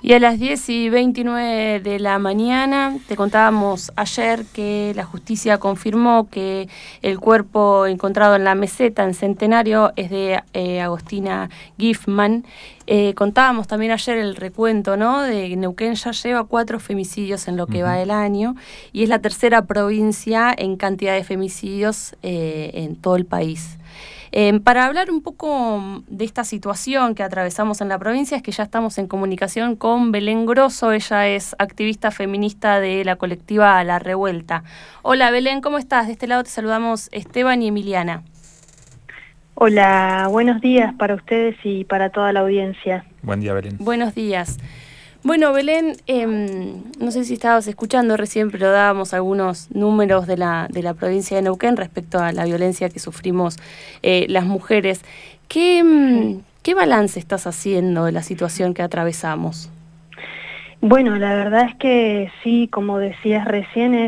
Y a las 10:29 de la mañana te contábamos ayer que la justicia confirmó que el cuerpo encontrado en la meseta en Centenario es de Agostina Giffman. Contábamos también ayer el recuento, ¿no? De Neuquén ya lleva 4 femicidios en lo que va del año y es la tercera provincia en cantidad de femicidios en todo el país. Para hablar un poco de esta situación que atravesamos en la provincia es que ya estamos en comunicación con Belén Grosso. Ella es activista feminista de la colectiva La Revuelta. Hola Belén, ¿cómo estás? De este lado te saludamos Esteban y Emiliana. Hola, buenos días para ustedes y para toda la audiencia. Buen día, Belén. Buenos días. Bueno, Belén, no sé si estabas escuchando recién, pero dábamos algunos números de la provincia de Neuquén respecto a la violencia que sufrimos las mujeres. ¿Qué balance estás haciendo de la situación que atravesamos? Bueno, la verdad es que sí, como decías recién,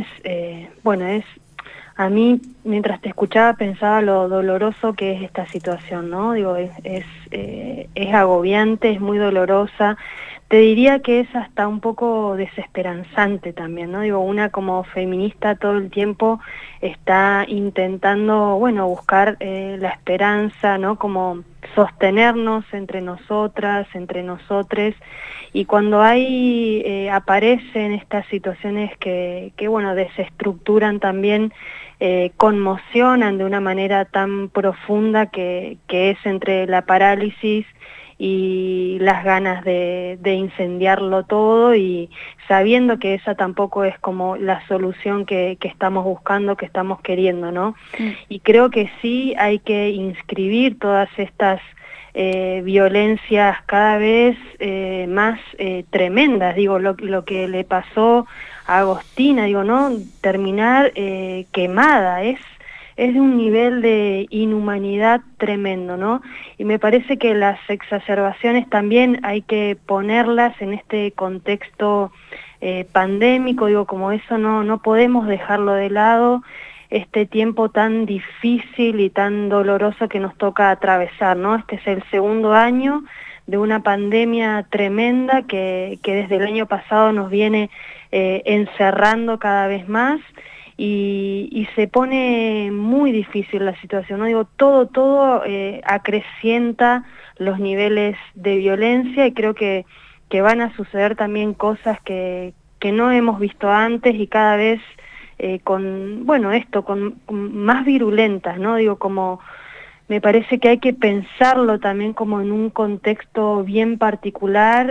a mí, mientras te escuchaba, pensaba lo doloroso que es esta situación, ¿no? Digo, es agobiante, es muy dolorosa. Te diría que es hasta un poco desesperanzante también, ¿no? Digo, una como feminista todo el tiempo está intentando, buscar la esperanza, ¿no? Como sostenernos entre nosotras, entre nosotres, y cuando aparecen estas situaciones que desestructuran también, conmocionan de una manera tan profunda que es entre la parálisis y las ganas de incendiarlo todo, y sabiendo que esa tampoco es como la solución que estamos buscando, que estamos queriendo, ¿no? Y creo que sí hay que inscribir todas estas violencias cada vez más tremendas. Digo, lo que le pasó a Agostina, digo, ¿no? Terminar quemada es de un nivel de inhumanidad tremendo, ¿no? Y me parece que las exacerbaciones también hay que ponerlas en este contexto pandémico. Digo, como eso no podemos dejarlo de lado, este tiempo tan difícil y tan doloroso que nos toca atravesar, ¿no? Este es el segundo año de una pandemia tremenda que desde el año pasado nos viene encerrando cada vez más, y se pone muy difícil la situación, ¿no? Digo, todo acrecienta los niveles de violencia, y creo que van a suceder también cosas que no hemos visto antes, y cada vez con más virulentas, ¿no? Digo, como me parece que hay que pensarlo también como en un contexto bien particular.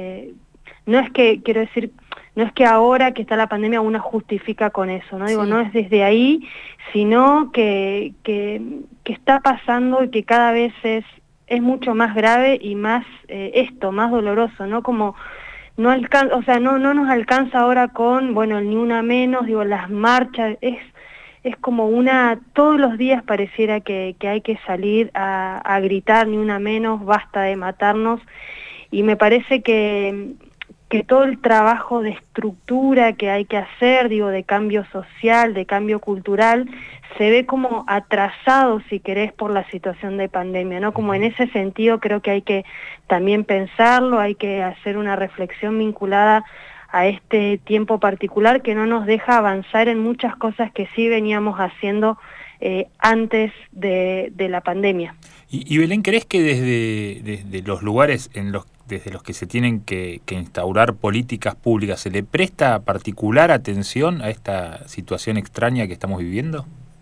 No es que, quiero decir, no es que ahora que está la pandemia uno justifica con eso, ¿no? Digo, no es desde ahí, sino que está pasando, y que cada vez es mucho más grave y más más doloroso, ¿no? Como no nos alcanza ahora con, el Ni Una Menos, digo, las marchas, es como todos los días pareciera que hay que salir a gritar Ni Una Menos, basta de matarnos, y me parece que todo el trabajo de estructura que hay que hacer, digo, de cambio social, de cambio cultural, se ve como atrasado, si querés, por la situación de pandemia, ¿no? Como en ese sentido creo que hay que también pensarlo, hay que hacer una reflexión vinculada a este tiempo particular que no nos deja avanzar en muchas cosas que sí veníamos haciendo antes de la pandemia. Y Belén, ¿crees que desde los lugares desde los que se tienen que instaurar políticas públicas se le presta particular atención a esta situación extraña que estamos viviendo?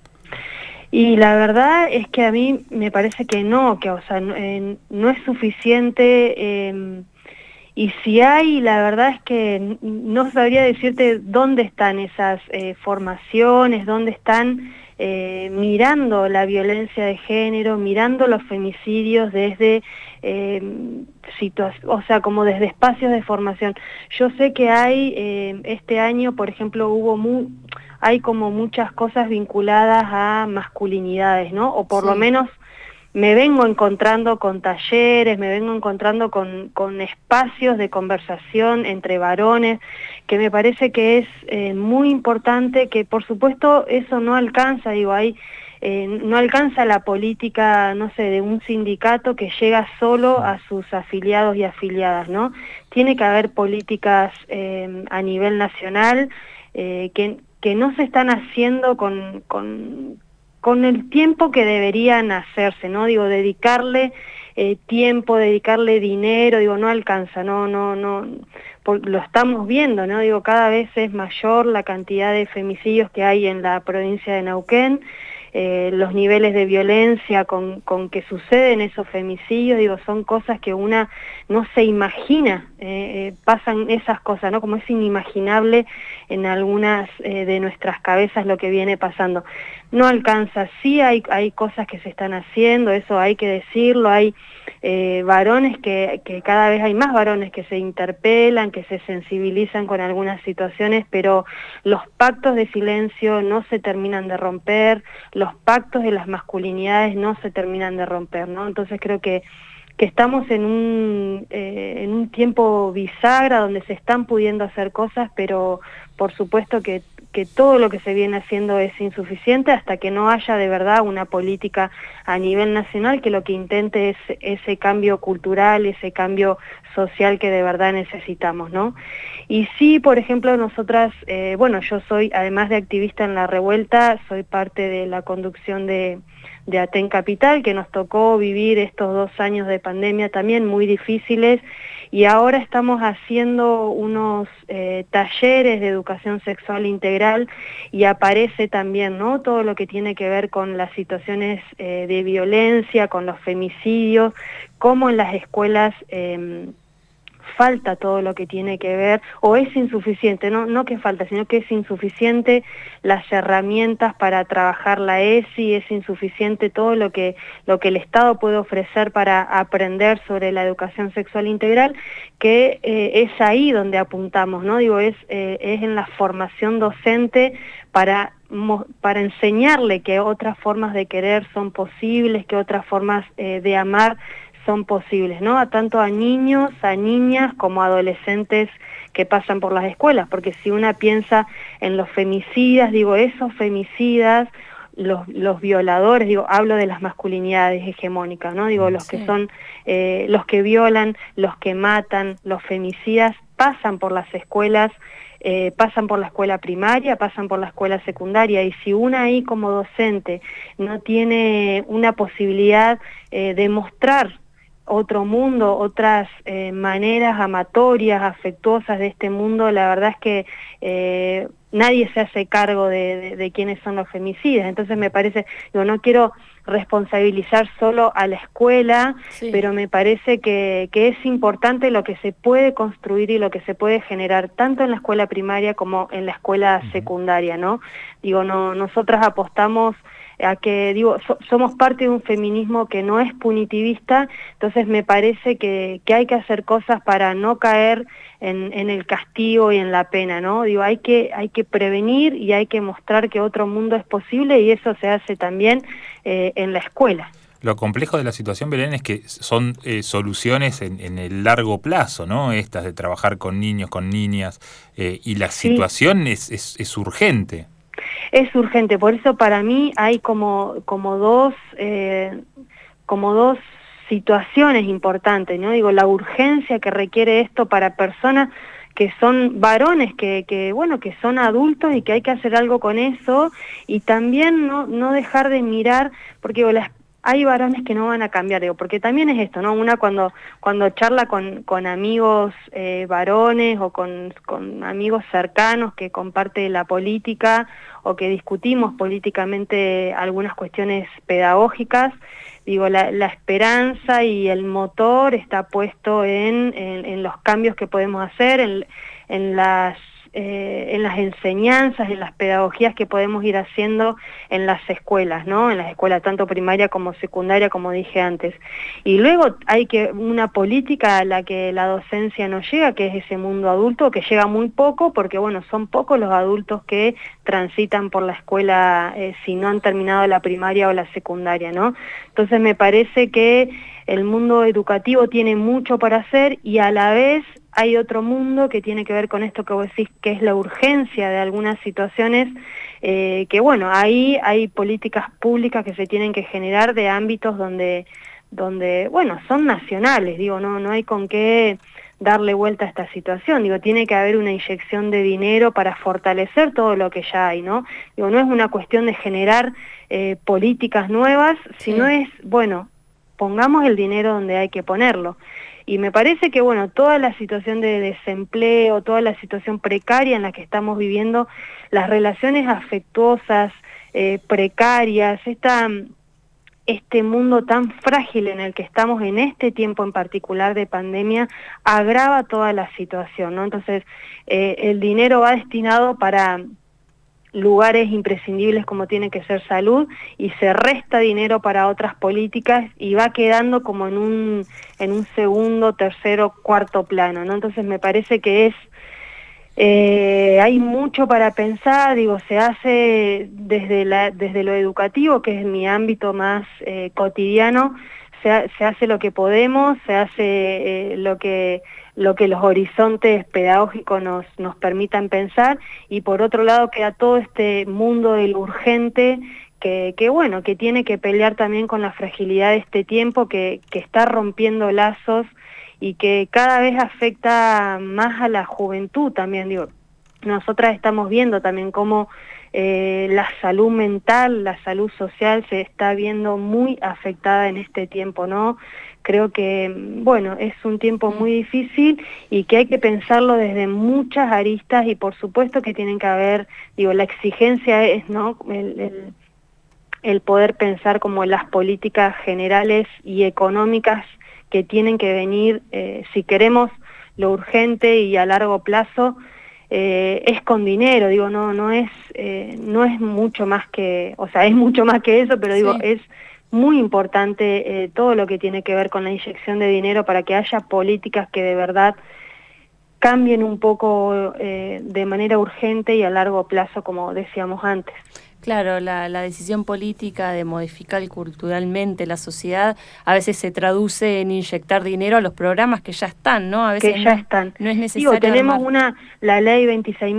Y la verdad es que a mí me parece que no es suficiente, y si hay, la verdad es que no sabría decirte dónde están esas formaciones, dónde están mirando la violencia de género, mirando los femicidios desde como desde espacios de formación. Yo sé que hay, este año, por ejemplo, hay como muchas cosas vinculadas a masculinidades, ¿no? O por lo menos me vengo encontrando con talleres, me vengo encontrando con espacios de conversación entre varones, que me parece que es muy importante, que por supuesto eso no alcanza, digo, hay no alcanza la política, no sé, de un sindicato que llega solo a sus afiliados y afiliadas, ¿no? Tiene que haber políticas a nivel nacional que no se están haciendo con el tiempo que deberían hacerse, ¿no? Digo, dedicarle tiempo, dedicarle dinero, digo, no alcanza, no, lo estamos viendo, ¿no? Digo, cada vez es mayor la cantidad de femicidios que hay en la provincia de Neuquén, los niveles de violencia con que suceden esos femicidios, digo, son cosas que una no se imagina, pasan esas cosas, ¿no? Como es inimaginable en algunas de nuestras cabezas lo que viene pasando. No alcanza, sí hay cosas que se están haciendo, eso hay que decirlo, hay varones que cada vez hay más varones que se interpelan, que se sensibilizan con algunas situaciones, pero los pactos de silencio no se terminan de romper, los pactos de las masculinidades no se terminan de romper, ¿no? Entonces creo que estamos en un tiempo bisagra donde se están pudiendo hacer cosas, pero por supuesto que todo lo que se viene haciendo es insuficiente hasta que no haya de verdad una política a nivel nacional que lo que intente es ese cambio cultural, ese cambio social que de verdad necesitamos, ¿no? Y sí, por ejemplo, nosotras, bueno, yo soy, además de activista en La Revuelta, soy parte de la conducción de Aten Capital, que nos tocó vivir estos 2 años de pandemia también muy difíciles, y ahora estamos haciendo unos talleres de educación sexual integral y aparece también, ¿no?, todo lo que tiene que ver con las situaciones de violencia, con los femicidios, cómo en las escuelas falta todo lo que tiene que ver, o es insuficiente, no que falta, sino que es insuficiente las herramientas para trabajar la ESI, es insuficiente todo lo que el Estado puede ofrecer para aprender sobre la educación sexual integral, que es ahí donde apuntamos, ¿no? Digo, es en la formación docente para enseñarle que otras formas de querer son posibles, que otras formas de amar son posibles, ¿no? Tanto a niños, a niñas, como a adolescentes que pasan por las escuelas, porque si una piensa en los femicidas, digo, esos femicidas, los violadores, digo, hablo de las masculinidades hegemónicas, ¿no? Digo, los que son, los que violan, los que matan, los femicidas, pasan por las escuelas, pasan por la escuela primaria, pasan por la escuela secundaria, y si una ahí como docente no tiene una posibilidad de mostrar otro mundo, otras maneras amatorias, afectuosas de este mundo, la verdad es que nadie se hace cargo de quiénes son los femicidas. Entonces me parece, digo, no quiero responsabilizar solo a la escuela, sí, pero me parece que es importante lo que se puede construir y lo que se puede generar tanto en la escuela primaria como en la escuela secundaria, ¿no? Digo, nosotras apostamos a que, digo, somos parte de un feminismo que no es punitivista, entonces me parece que hay que hacer cosas para no caer en el castigo y en la pena, ¿no? Digo, hay que prevenir y hay que mostrar que otro mundo es posible, y eso se hace también en la escuela. Lo complejo de la situación, Belén, es que son soluciones en el largo plazo, ¿no? Estas de trabajar con niños, con niñas, y la situación es urgente. Es urgente, por eso para mí hay como dos situaciones importantes, ¿no? Digo, la urgencia que requiere esto para personas que son varones, que bueno, que son adultos y que hay que hacer algo con eso, y también no dejar de mirar, porque digo, hay varones que no van a cambiar, digo, porque también es esto, ¿no? Una cuando charla con amigos varones o con amigos cercanos que comparten la política o que discutimos políticamente algunas cuestiones pedagógicas, digo, la esperanza y el motor está puesto en los cambios que podemos hacer, en las enseñanzas, en las pedagogías que podemos ir haciendo en las escuelas, ¿no? En las escuelas tanto primaria como secundaria, como dije antes. Y luego hay una política a la que la docencia no llega, que es ese mundo adulto, que llega muy poco, porque bueno, son pocos los adultos que transitan por la escuela si no han terminado la primaria o la secundaria, ¿no? Entonces me parece que el mundo educativo tiene mucho para hacer, y a la vez hay otro mundo que tiene que ver con esto que vos decís, que es la urgencia de algunas situaciones, que bueno, ahí hay políticas públicas que se tienen que generar de ámbitos donde bueno, son nacionales, digo, no hay con qué darle vuelta a esta situación, digo, tiene que haber una inyección de dinero para fortalecer todo lo que ya hay, ¿no? Digo, no es una cuestión de generar políticas nuevas, sino es, bueno, pongamos el dinero donde hay que ponerlo. Y me parece que, bueno, toda la situación de desempleo, toda la situación precaria en la que estamos viviendo, las relaciones afectuosas, precarias, este mundo tan frágil en el que estamos en este tiempo en particular de pandemia, agrava toda la situación, ¿no? Entonces, el dinero va destinado para lugares imprescindibles como tiene que ser salud, y se resta dinero para otras políticas y va quedando como en un segundo, tercero, cuarto plano, ¿no? Entonces me parece que hay mucho para pensar, digo, se hace desde lo educativo, que es mi ámbito más cotidiano, se hace lo que podemos, se hace lo que los horizontes pedagógicos nos permitan pensar, y por otro lado queda todo este mundo del urgente que bueno, que tiene que pelear también con la fragilidad de este tiempo que está rompiendo lazos y que cada vez afecta más a la juventud también, digo. Nosotras estamos viendo también cómo la salud mental, la salud social se está viendo muy afectada en este tiempo, ¿no? Creo que, bueno, es un tiempo muy difícil y que hay que pensarlo desde muchas aristas, y por supuesto que tienen que haber, digo, la exigencia es, ¿no?, el poder pensar como las políticas generales y económicas que tienen que venir, si queremos lo urgente y a largo plazo, es con dinero, digo, no es mucho más que, o sea, es mucho más que eso, pero digo, es muy importante todo lo que tiene que ver con la inyección de dinero para que haya políticas que de verdad cambien un poco de manera urgente y a largo plazo, como decíamos antes. Claro, la decisión política de modificar culturalmente la sociedad a veces se traduce en inyectar dinero a los programas que ya están, ¿no? A veces que ya están. No es necesario. Digo, tenemos la ley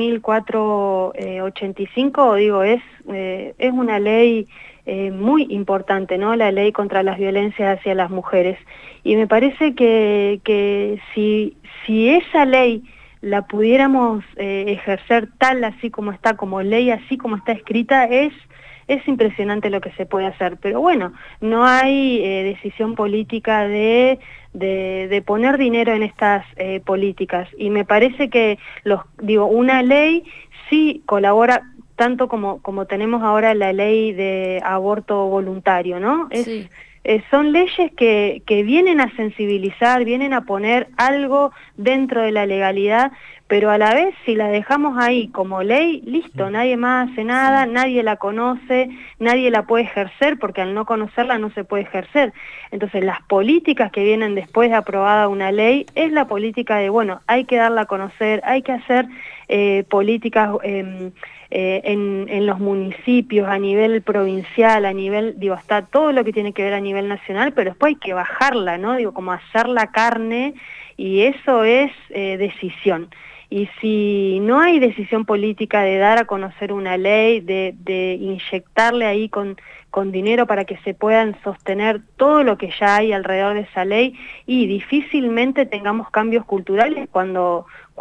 26.485, digo, es una ley muy importante, ¿no? La ley contra las violencias hacia las mujeres. Y me parece que si esa ley la pudiéramos ejercer tal así como está, como ley así como está escrita, es impresionante lo que se puede hacer. Pero bueno, no hay decisión política de poner dinero en estas políticas, y me parece que una ley sí colabora tanto como tenemos ahora la ley de aborto voluntario, ¿no? Sí. Son leyes que vienen a sensibilizar, vienen a poner algo dentro de la legalidad, pero a la vez si la dejamos ahí como ley, listo, nadie más hace nada, nadie la conoce, nadie la puede ejercer, porque al no conocerla no se puede ejercer. Entonces las políticas que vienen después de aprobada una ley es la política de, bueno, hay que darla a conocer, hay que hacer políticas en los municipios, a nivel provincial, a nivel, digo, está todo lo que tiene que ver a nivel nacional, pero después hay que bajarla, ¿no? Digo, como hacer la carne, y eso es decisión. Y si no hay decisión política de dar a conocer una ley, de inyectarle ahí con dinero para que se puedan sostener todo lo que ya hay alrededor de esa ley, y difícilmente tengamos cambios culturales cuando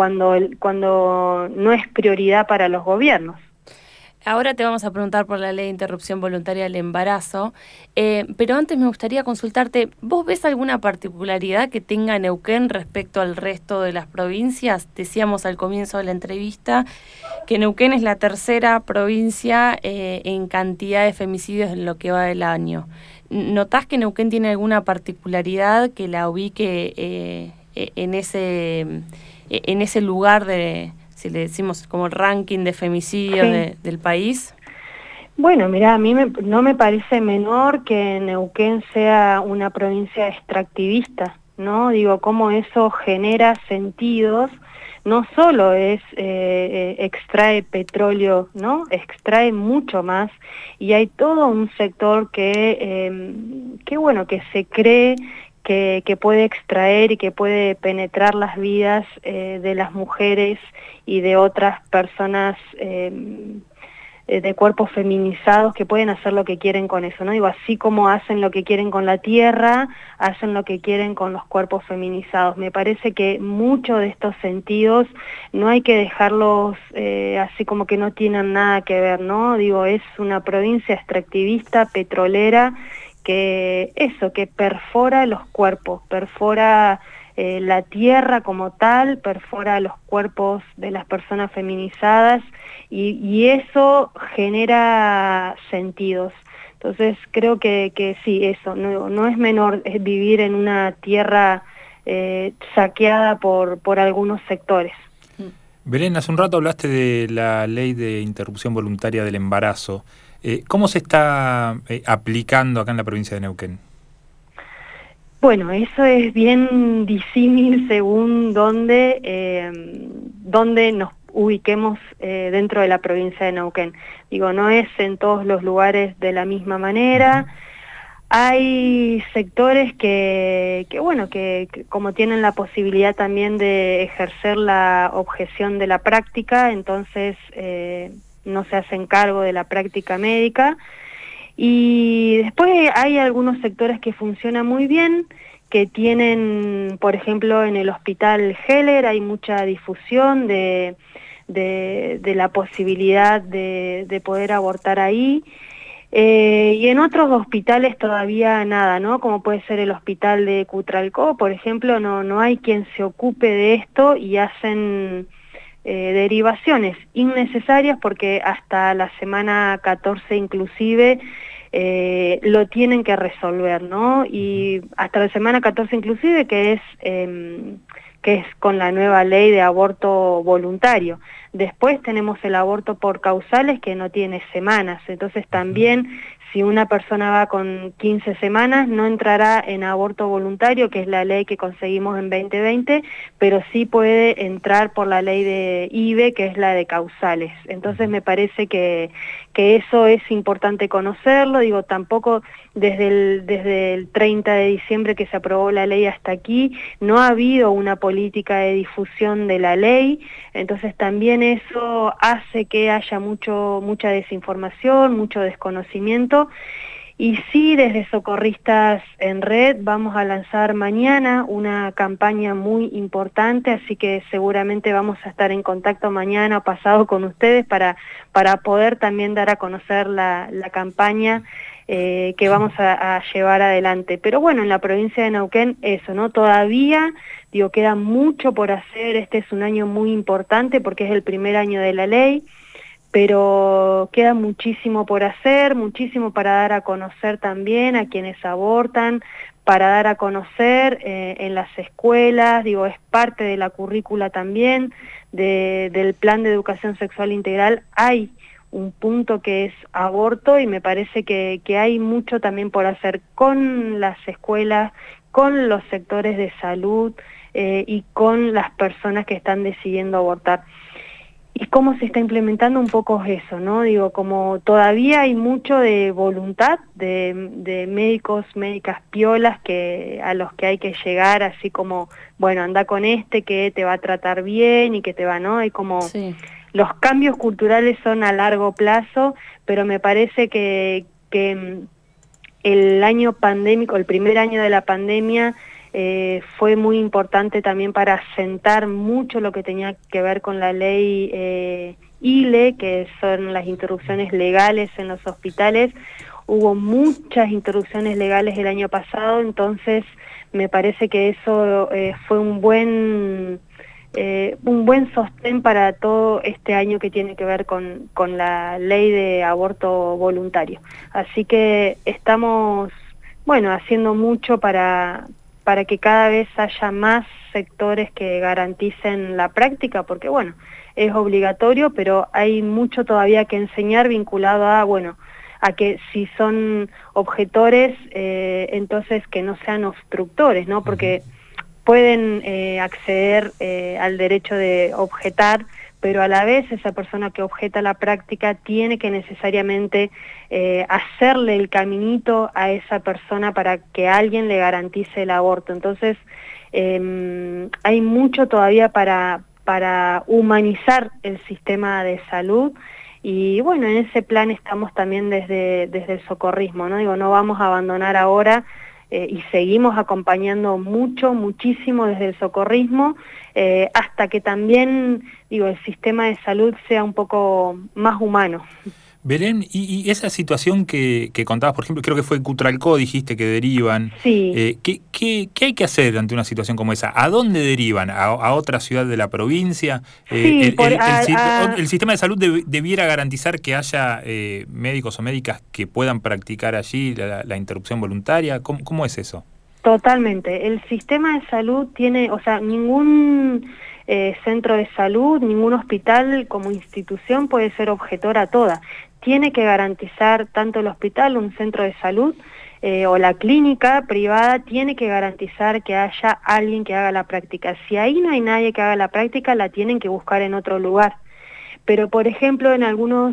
no es prioridad para los gobiernos. Ahora te vamos a preguntar por la ley de interrupción voluntaria del embarazo, pero antes me gustaría consultarte, ¿vos ves alguna particularidad que tenga Neuquén respecto al resto de las provincias? Decíamos al comienzo de la entrevista que Neuquén es la tercera provincia en cantidad de femicidios en lo que va del año. ¿Notás que Neuquén tiene alguna particularidad que la ubique en ese lugar de, si le decimos como el ranking de femicidios del país? Bueno, mirá, a mí no me parece menor que Neuquén sea una provincia extractivista, ¿no? Digo, cómo eso genera sentidos, no solo extrae petróleo, ¿no? Extrae mucho más, y hay todo un sector que bueno, que se cree que puede extraer y que puede penetrar las vidas de las mujeres y de otras personas de cuerpos feminizados que pueden hacer lo que quieren con eso, ¿no? Digo, así como hacen lo que quieren con la tierra, hacen lo que quieren con los cuerpos feminizados. Me parece que muchos de estos sentidos no hay que dejarlos así como que no tienen nada que ver, ¿no? Digo, es una provincia extractivista, petrolera, que perfora los cuerpos, perfora la tierra como tal, perfora los cuerpos de las personas feminizadas y eso genera sentidos. Entonces creo que sí, eso, no es menor vivir en una tierra saqueada por algunos sectores. Belén, hace un rato hablaste de la ley de interrupción voluntaria del embarazo. ¿Cómo se está aplicando acá en la provincia de Neuquén? Bueno, eso es bien disímil según dónde nos ubiquemos dentro de la provincia de Neuquén. Digo, no es en todos los lugares de la misma manera. Hay sectores que como tienen la posibilidad también de ejercer la objeción de la práctica, entonces no se hacen cargo de la práctica médica. Y después hay algunos sectores que funcionan muy bien, que tienen, por ejemplo, en el hospital Heller hay mucha difusión de la posibilidad de poder abortar ahí. Y en otros hospitales todavía nada, ¿no? Como puede ser el hospital de Cutralcó, por ejemplo, no hay quien se ocupe de esto y hacen derivaciones innecesarias porque hasta la semana 14 inclusive lo tienen que resolver, ¿no? Y hasta la semana 14 inclusive que es con la nueva ley de aborto voluntario. Después tenemos el aborto por causales que no tiene semanas, entonces también si una persona va con 15 semanas no entrará en aborto voluntario, que es la ley que conseguimos en 2020, pero sí puede entrar por la ley de IVE, que es la de causales. Entonces me parece que eso es importante conocerlo, digo, tampoco desde el 30 de diciembre que se aprobó la ley hasta aquí, no ha habido una política de difusión de la ley, entonces también eso hace que haya mucha desinformación, mucho desconocimiento. Y sí, desde Socorristas en Red vamos a lanzar mañana una campaña muy importante, así que seguramente vamos a estar en contacto mañana o pasado con ustedes para poder también dar a conocer la campaña que vamos a llevar adelante. Pero bueno, en la provincia de Neuquén eso, ¿no? Todavía, digo, queda mucho por hacer, este es un año muy importante porque es el primer año de la ley, pero queda muchísimo por hacer, muchísimo para dar a conocer también a quienes abortan, para dar a conocer en las escuelas, digo, es parte de la currícula también, del plan de educación sexual integral, hay un punto que es aborto y me parece que hay mucho también por hacer con las escuelas, con los sectores de salud y con las personas que están decidiendo abortar. ¿Y cómo se está implementando un poco eso, no? Digo, como todavía hay mucho de voluntad de médicos, médicas piolas a los que hay que llegar, así como, bueno, anda con este que te va a tratar bien y que te va, ¿no? Hay como... Sí. Los cambios culturales son a largo plazo, pero me parece que el año pandémico, el primer año de la pandemia, fue muy importante también para asentar mucho lo que tenía que ver con la ley ILE, que son las interrupciones legales en los hospitales. Hubo muchas interrupciones legales el año pasado, entonces me parece que eso fue un buen sostén para todo este año que tiene que ver con la ley de aborto voluntario. Así que estamos, bueno, haciendo mucho para que cada vez haya más sectores que garanticen la práctica, porque bueno, es obligatorio, pero hay mucho todavía que enseñar vinculado a que si son objetores, entonces que no sean obstructores, ¿no? Porque pueden acceder al derecho de objetar, pero a la vez esa persona que objeta la práctica tiene que necesariamente hacerle el caminito a esa persona para que alguien le garantice el aborto. Entonces, hay mucho todavía para humanizar el sistema de salud. Y bueno, en ese plan estamos también desde el socorrismo, ¿no? Digo, no vamos a abandonar ahora y seguimos acompañando muchísimo desde el socorrismo, hasta que también, digo, el sistema de salud sea un poco más humano. Belén, y esa situación que contabas, por ejemplo, creo que fue Cutralcó, dijiste que derivan. Sí. ¿Qué hay que hacer ante una situación como esa? ¿A dónde derivan? ¿A otra ciudad de la provincia? Sí, el sistema de salud debiera garantizar que haya médicos o médicas que puedan practicar allí la interrupción voluntaria. ¿Cómo es eso? Totalmente. El sistema de salud tiene, o sea, ningún centro de salud, ningún hospital como institución puede ser objetor a toda. Tiene que garantizar tanto el hospital, un centro de salud, o la clínica privada, tiene que garantizar que haya alguien que haga la práctica. Si ahí no hay nadie que haga la práctica, la tienen que buscar en otro lugar. Pero, por ejemplo, en algunos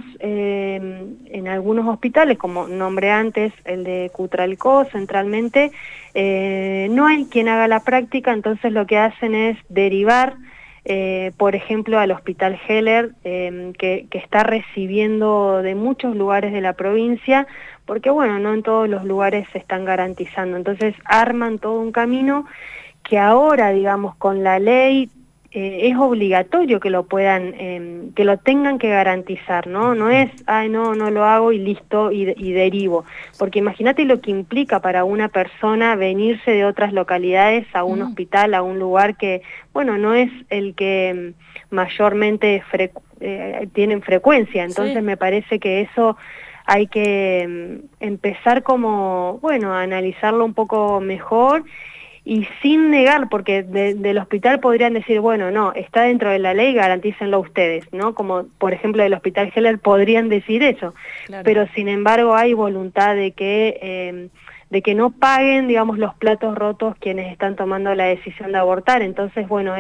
hospitales, como nombré antes, el de Cutralcó, centralmente, no hay quien haga la práctica, entonces lo que hacen es derivar, por ejemplo, al Hospital Heller, que está recibiendo de muchos lugares de la provincia, porque, bueno, no en todos los lugares se están garantizando. Entonces arman todo un camino que ahora, digamos, con la ley, es obligatorio que lo puedan, que lo tengan que garantizar, ¿no? No es, ay, no lo hago y listo, y derivo. Porque imagínate lo que implica para una persona venirse de otras localidades a un hospital, a un lugar que, bueno, no es el que mayormente tienen frecuencia. Entonces, sí, me parece que eso hay que empezar como, bueno, a analizarlo un poco mejor. Y sin negar, porque del hospital podrían decir, bueno, no, está dentro de la ley, garantícenlo ustedes, ¿no? Como, por ejemplo, del Hospital Heller podrían decir eso. Claro. Pero, sin embargo, hay voluntad de que no paguen, digamos, los platos rotos quienes están tomando la decisión de abortar. Entonces, bueno,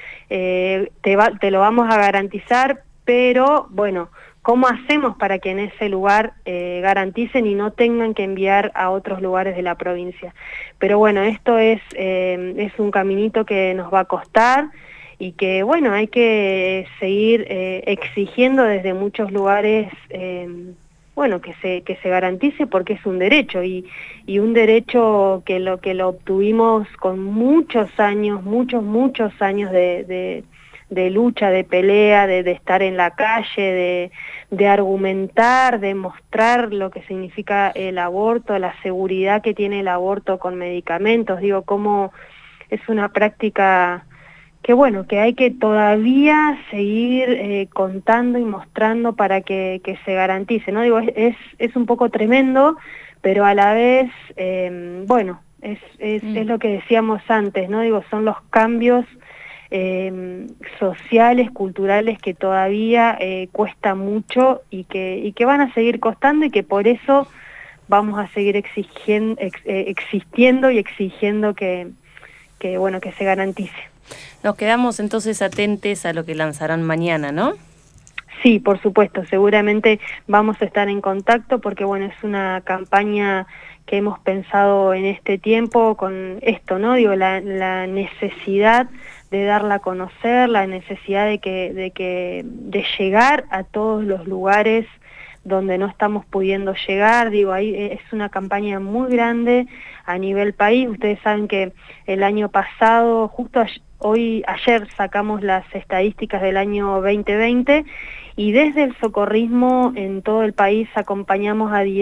te lo vamos a garantizar, pero, bueno, ¿cómo hacemos para que en ese lugar garanticen y no tengan que enviar a otros lugares de la provincia? Pero bueno, esto es un caminito que nos va a costar y que, bueno, hay que seguir exigiendo desde muchos lugares, bueno, que se garantice, porque es un derecho y un derecho que lo obtuvimos con muchos años de lucha, de pelea, de estar en la calle, de argumentar, de mostrar lo que significa el aborto, la seguridad que tiene el aborto con medicamentos. Digo, cómo es una práctica que, bueno, que hay que todavía seguir contando y mostrando para que se garantice, ¿no? Digo, es un poco tremendo, pero a la vez, bueno, es lo que decíamos antes, ¿no? Digo, son los cambios sociales, culturales, que todavía cuesta mucho y que van a seguir costando, y que por eso vamos a seguir existiendo y exigiendo que bueno, que se garantice. Nos quedamos entonces atentos a lo que lanzarán mañana, ¿no? Sí, por supuesto, seguramente vamos a estar en contacto, porque bueno, es una campaña que hemos pensado en este tiempo con esto, ¿no? Digo, la necesidad de darla a conocer, la necesidad de llegar a todos los lugares donde no estamos pudiendo llegar. Digo, ahí es una campaña muy grande a nivel país. Ustedes saben que el año pasado, justo ayer sacamos las estadísticas del año 2020, y desde el socorrismo en todo el país acompañamos a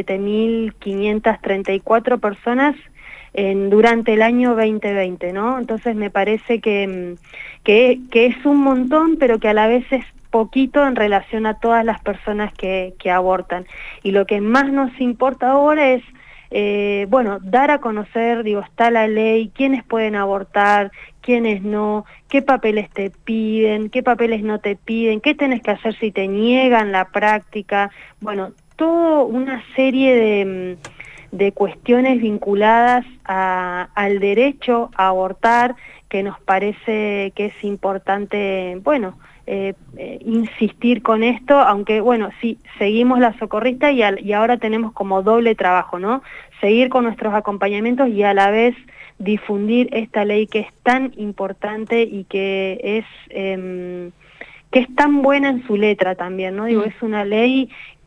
17.534 personas durante el año 2020, ¿no? Entonces me parece que es un montón, pero que a la vez es poquito en relación a todas las personas que abortan. Y lo que más nos importa ahora es, bueno, dar a conocer, digo, está la ley, quiénes pueden abortar, quiénes no, qué papeles te piden, qué papeles no te piden, qué tenés que hacer si te niegan la práctica. Bueno, toda una serie de cuestiones vinculadas al derecho a abortar, que nos parece que es importante, bueno, insistir con esto, aunque bueno, sí, seguimos la socorrista y ahora tenemos como doble trabajo, ¿no? Seguir con nuestros acompañamientos y a la vez difundir esta ley que es tan importante y que es tan buena en su letra también, ¿no? Digo, es una ley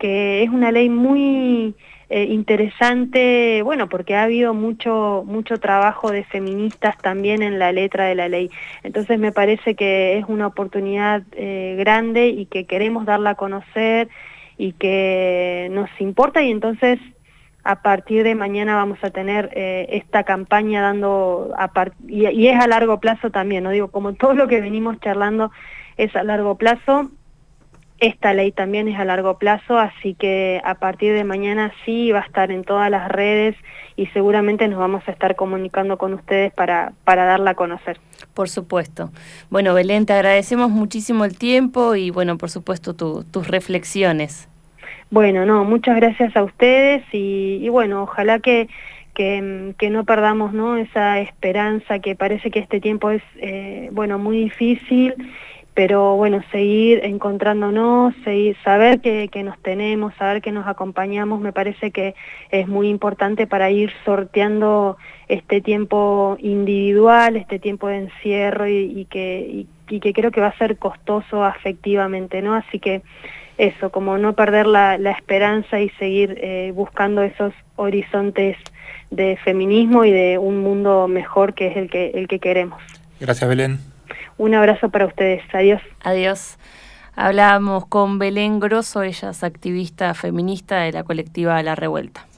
muy interesante, bueno, porque ha habido mucho trabajo de feministas también en la letra de la ley. Entonces me parece que es una oportunidad grande y que queremos darla a conocer y que nos importa, y entonces a partir de mañana vamos a tener esta campaña y es a largo plazo también, ¿no? Digo, como todo lo que venimos charlando es a largo plazo, esta ley también es a largo plazo, así que a partir de mañana sí va a estar en todas las redes y seguramente nos vamos a estar comunicando con ustedes para darla a conocer. Por supuesto. Bueno, Belén, te agradecemos muchísimo el tiempo y, bueno, por supuesto, tus reflexiones. Bueno, no, muchas gracias a ustedes y bueno, ojalá que no perdamos, ¿no?, esa esperanza, que parece que este tiempo es, bueno, muy difícil, pero bueno, seguir encontrándonos, saber que nos tenemos, saber que nos acompañamos, me parece que es muy importante para ir sorteando este tiempo individual, este tiempo de encierro y que creo que va a ser costoso afectivamente, ¿no? Así que eso, como no perder la esperanza y seguir buscando esos horizontes de feminismo y de un mundo mejor, que es el que queremos. Gracias, Belén. Un abrazo para ustedes. Adiós. Adiós. Hablábamos con Belén Grosso, ella es activista feminista de la colectiva La Revuelta.